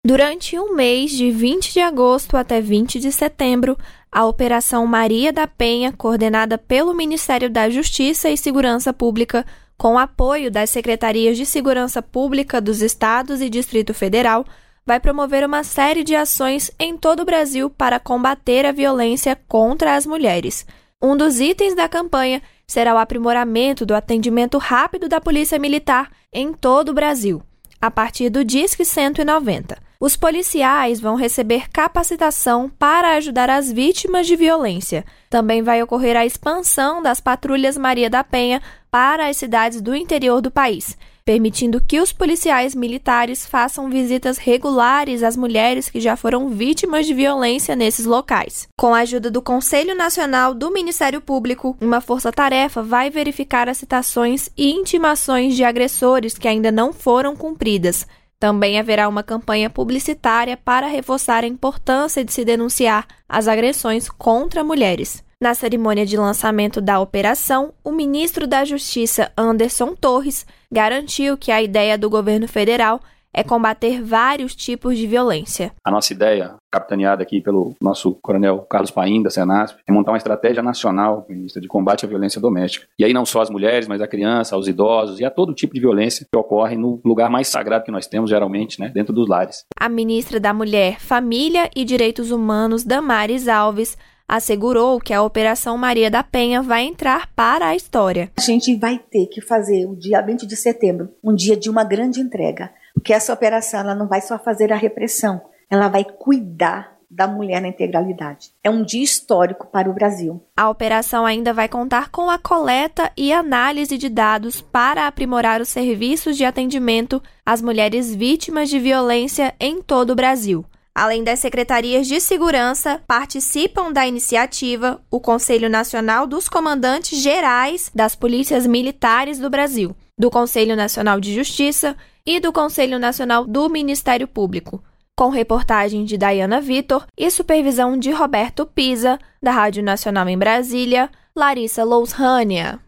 Durante um mês, de 20 de agosto até 20 de setembro, a Operação Maria da Penha, coordenada pelo Ministério da Justiça e Segurança Pública, com apoio das Secretarias de Segurança Pública dos Estados e Distrito Federal, vai promover uma série de ações em todo o Brasil para combater a violência contra as mulheres. Um dos itens da campanha será o aprimoramento do atendimento rápido da Polícia Militar em todo o Brasil, a partir do Disque 190. Os policiais vão receber capacitação para ajudar as vítimas de violência. Também vai ocorrer a expansão das patrulhas Maria da Penha para as cidades do interior do país, permitindo que os policiais militares façam visitas regulares às mulheres que já foram vítimas de violência nesses locais. Com a ajuda do Conselho Nacional do Ministério Público, uma força-tarefa vai verificar as citações e intimações de agressores que ainda não foram cumpridas. Também haverá uma campanha publicitária para reforçar a importância de se denunciar as agressões contra mulheres. Na cerimônia de lançamento da operação, o ministro da Justiça, Anderson Torres, garantiu que a ideia do governo federal é combater vários tipos de violência. A nossa ideia, capitaneada aqui pelo nosso coronel Carlos Paim, da Senasp, é montar uma estratégia nacional, ministra, de combate à violência doméstica. E aí não só as mulheres, mas a criança, aos idosos e a todo tipo de violência que ocorre no lugar mais sagrado que nós temos, geralmente, dentro dos lares. A ministra da Mulher, Família e Direitos Humanos, Damares Alves, assegurou que a Operação Maria da Penha vai entrar para a história. A gente vai ter que fazer o dia 20 de setembro, um dia de uma grande entrega. Porque essa operação ela não vai só fazer a repressão, ela vai cuidar da mulher na integralidade. É um dia histórico para o Brasil. A operação ainda vai contar com a coleta e análise de dados para aprimorar os serviços de atendimento às mulheres vítimas de violência em todo o Brasil. Além das secretarias de segurança, participam da iniciativa o Conselho Nacional dos Comandantes Gerais das Polícias Militares do Brasil, do Conselho Nacional de Justiça e do Conselho Nacional do Ministério Público, com reportagem de Dayana Vitor e supervisão de Roberto Pisa, da Rádio Nacional em Brasília, Larissa Lousrânia.